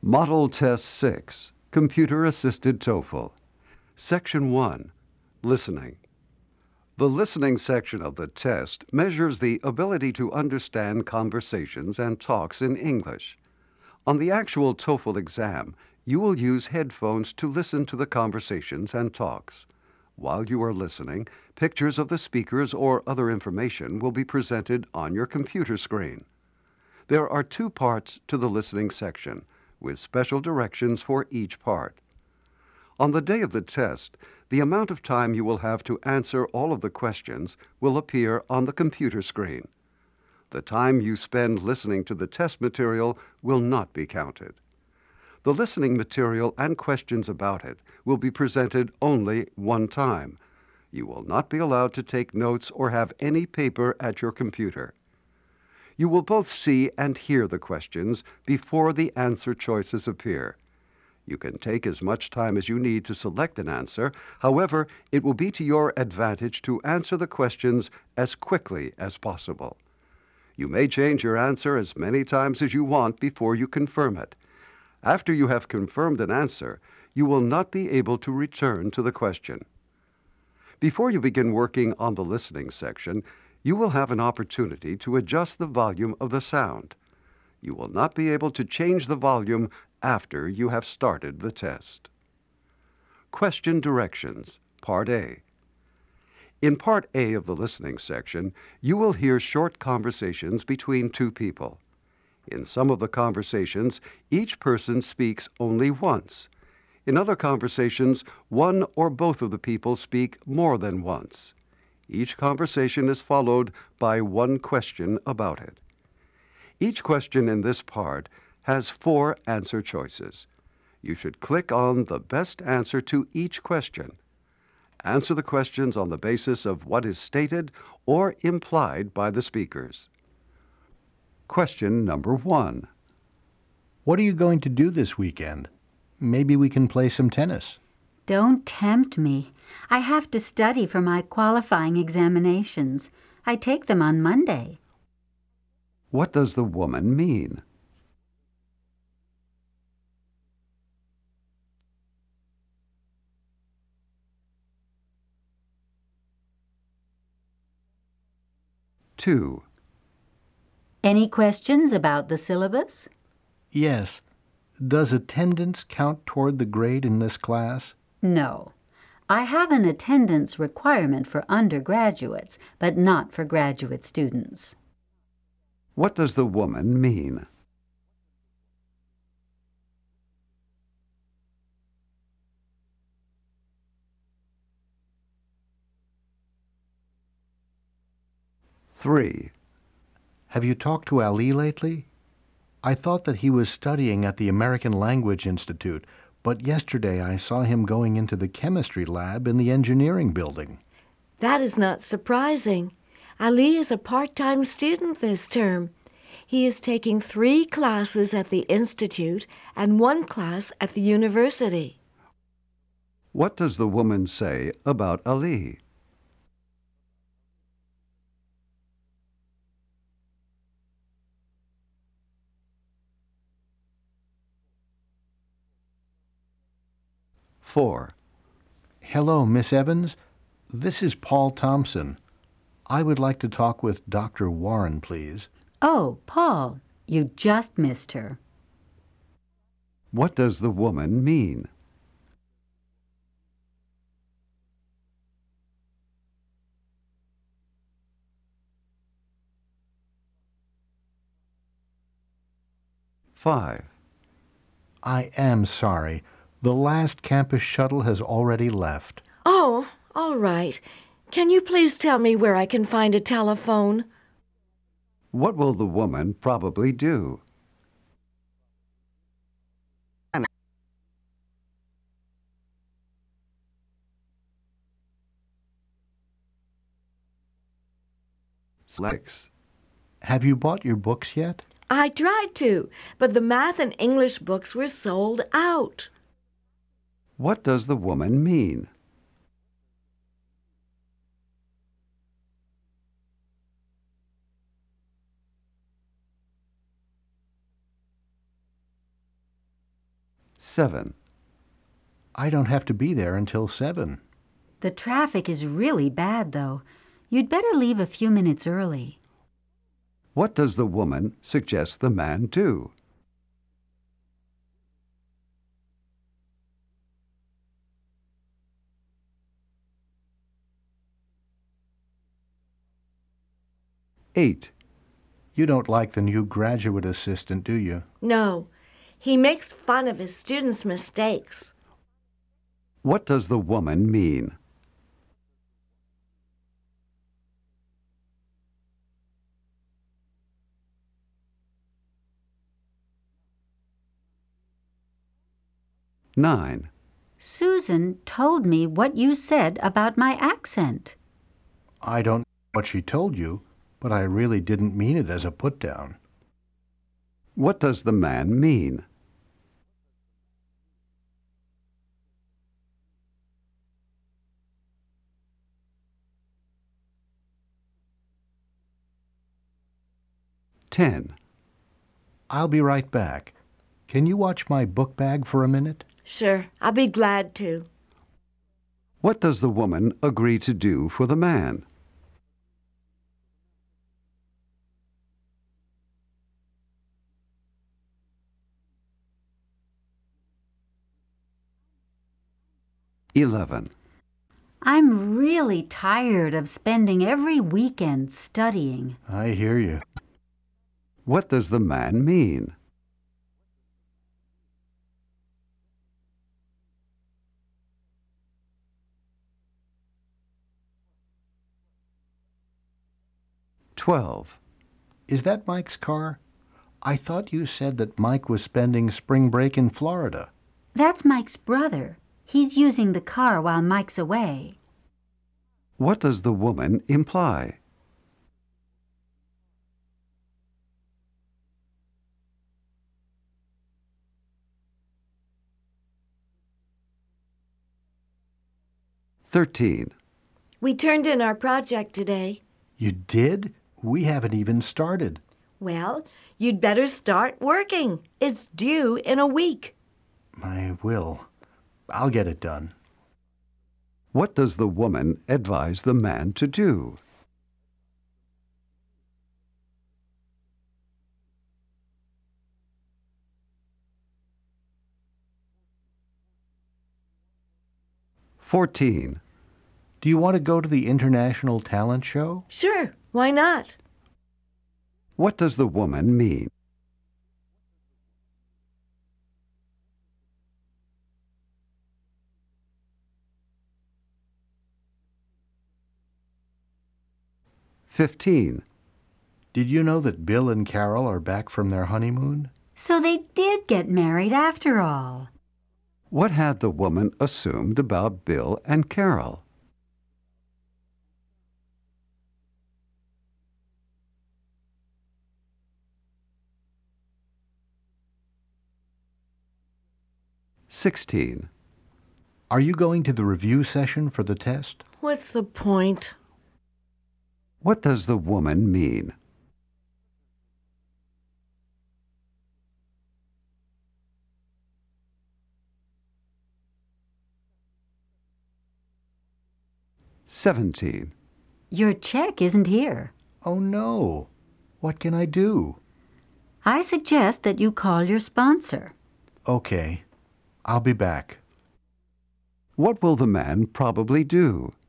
Model Test 6, Computer-Assisted TOEFL. Section 1, Listening. The listening section of the test measures the ability to understand conversations and talks in English. On the actual TOEFL exam, you will use headphones to listen to the conversations and talks. While you are listening, pictures of the speakers or other information will be presented on your computer screen. There are 2 parts to the listening section, with special directions for each part. On the day of the test, the amount of time you will have to answer all of the questions will appear on the computer screen. The time you spend listening to the test material will not be counted. The listening material and questions about it will be presented only one time. You will not be allowed to take notes or have any paper at your computer. You will both see and hear the questions before the answer choices appear. You can take as much time as you need to select an answer. However, it will be to your advantage to answer the questions as quickly as possible. You may change your answer as many times as you want before you confirm it. After you have confirmed an answer, you will not be able to return to the question. Before you begin working on the listening section, you will have an opportunity to adjust the volume of the sound. You will not be able to change the volume after you have started the test. Question Directions, Part A. In Part A of the listening section, you will hear short conversations between 2 people. In some of the conversations, each person speaks only once. In other conversations, one or both of the people speak more than once. Each conversation is followed by one question about it. Each question in this part has 4 answer choices. You should click on the best answer to each question. Answer the questions on the basis of what is stated or implied by the speakers. Question number 1. What are you going to do this weekend? Maybe we can play some tennis. Don't tempt me. I have to study for my qualifying examinations. I take them on Monday. What does the woman mean? Two. Any questions about the syllabus? Yes. Does attendance count toward the grade in this class? No. I have an attendance requirement for undergraduates, but not for graduate students. What does the woman mean? Three. Have you talked to Ali lately? I thought that he was studying at the American Language Institute, but yesterday I saw him going into the chemistry lab in the engineering building. That is not surprising. Ali is a part-time student this term. He is taking 3 classes at the institute and 1 class at the university. What does the woman say about Ali? Four. Hello, Miss Evans. This is Paul Thompson. I would like to talk with Dr. Warren, please. Oh, Paul, you just missed her. What does the woman mean? Five. I am sorry. The last campus shuttle has already left. Oh, all right. Can you please tell me where I can find a telephone? What will the woman probably do? Six. Have you bought your books yet? I tried to, but the math and English books were sold out. What does the woman mean? 7. I don't have to be there until 7. The traffic is really bad, though. You'd better leave a few minutes early. What does the woman suggest the man do? Eight. You don't like the new graduate assistant, do you? No, he makes fun of his students' mistakes. What does the woman mean? Nine. Susan told me what you said about my accent. I don't know what she told you, but I really didn't mean it as a put-down. What does the man mean? Ten. I'll be right back. Can you watch my book bag for a minute? Sure, I'll be glad to. What does the woman agree to do for the man? $11. I'm really tired of spending every weekend studying. I hear you. What does the man mean? $12. Is that Mike's car? I thought you said that Mike was spending spring break in Florida. That's Mike's brother. He's using the car while Mike's away. What does the woman imply? $13. We turned in our project today. You did? We haven't even started. Well, you'd better start working. It's due in a week. I will. I'll get it done. What does the woman advise the man to do? $14. Do you want to go to the International Talent Show? Sure, why not? What does the woman mean? $15. Did you know that Bill and Carol are back from their honeymoon? So they did get married after all. What had the woman assumed about Bill and Carol? $16. Are you going to the review session for the test? What's the point? What does the woman mean? $17. Your check isn't here. Oh no. What can I do? I suggest that you call your sponsor. Okay. I'll be back. What will the man probably do?